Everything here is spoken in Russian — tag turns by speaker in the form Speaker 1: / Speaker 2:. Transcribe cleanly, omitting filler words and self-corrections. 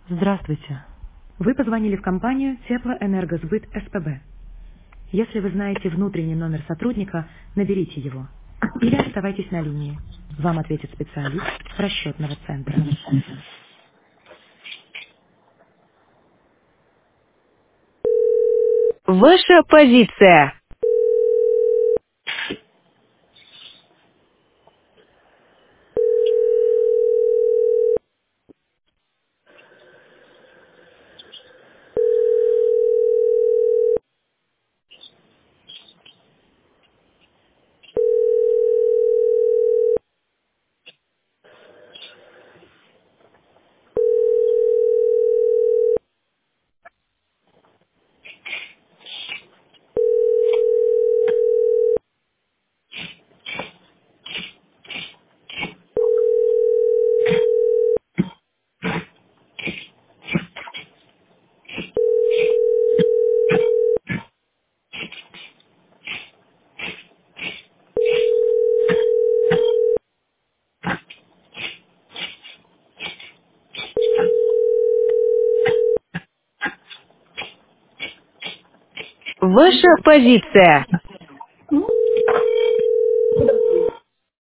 Speaker 1: Здравствуйте. Вы позвонили в компанию Теплоэнергосбыт СПБ. Если вы знаете внутренний номер сотрудника, наберите его. Или оставайтесь на линии. Вам ответит специалист расчетного центра.
Speaker 2: Ваша позиция. Ваша позиция.